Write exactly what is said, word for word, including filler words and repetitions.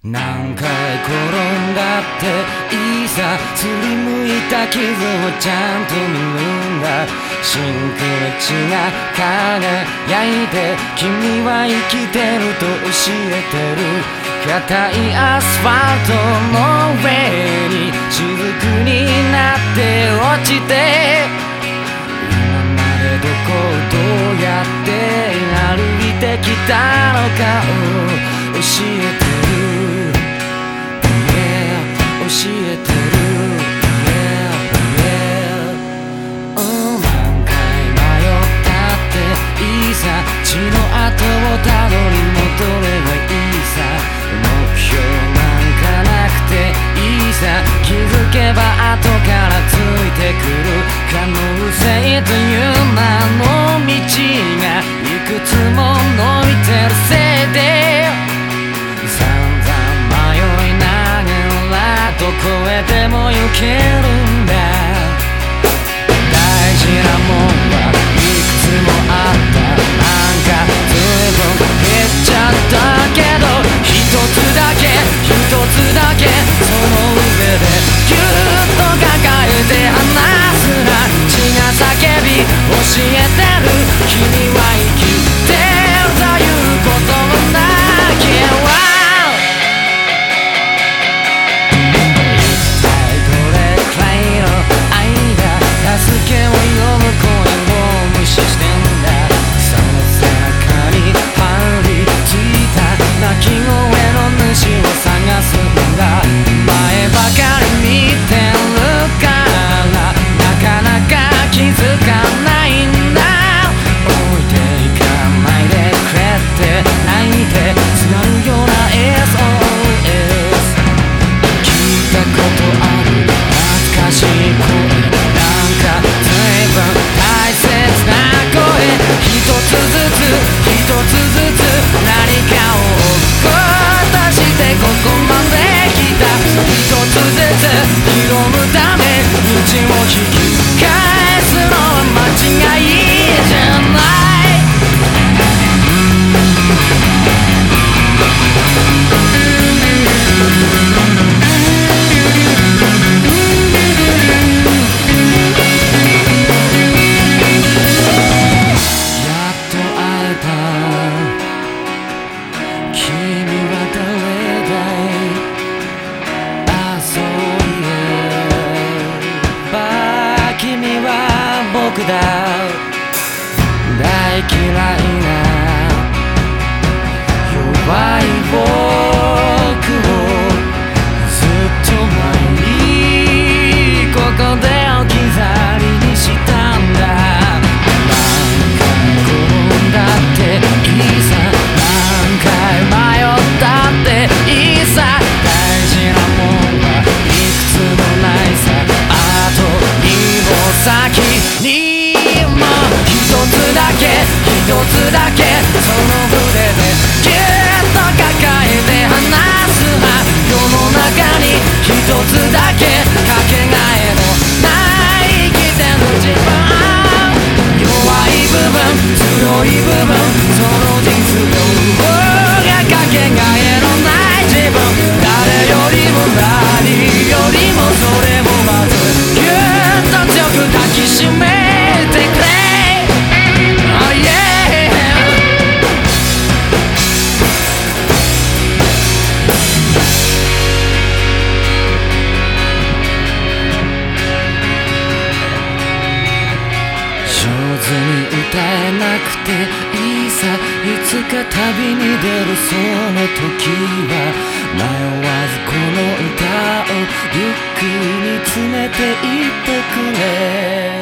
何回転んだっていいさ、すりむいた傷をちゃんと見るんだ。シンクの血が輝いて君は生きてると教えてる。硬いアスファルトの上に雫になって落ちて、今までどこをどうやって歩いてきたのかを教えてる。教えてる、yeah, yeah. うん、何回迷ったっていいさ、血の跡をたどり戻ればいいさ。目標なんかなくていいさ、気づけば後からついてくる可能性という名の道がいくつも伸びてるせいで、どこへでも行けるんだ。大事なもんはいくつもあった。なんか随分減っちゃったけど、一つだけ一つだけその上でぎゅっと抱えて離すな。血が叫び教えてる、君は生きてるということだけは。助けを呼ぶ声を無視してんだ。その背中に張り付いた鳴き声の主を探すんだ。前ばかり見てるからなかなか気づかないんだ。置いていかないでくれって泣いてすがるような エスオーエス 聞いたことある懐かしい声、大切な声、一つずつ一つずつ何かを起こしてここまで来た。一つずつ拾うため道を引き返すのは間違いじゃない。僕だ、大嫌いな弱い僕をずっと前にここで置き去りにしたんだ。何回転んだっていいさ、何回迷ったっていいさ。大事なもんはいくつもないさ。あとにも先にも一つだけ一つだけその筆でぎゅっと抱えて離すな。世の中に一つだけかけがえのない生きてる自分、弱い部分強い部分その実力がかけがえのない自分、誰よりも何よりもそれをまずぎゅっと強く抱きしめてくれ。Oh yeah。 上手に歌えなくていいさ、いつか旅に出るその時は迷わずこの歌をゆっくり見つめていってくれ。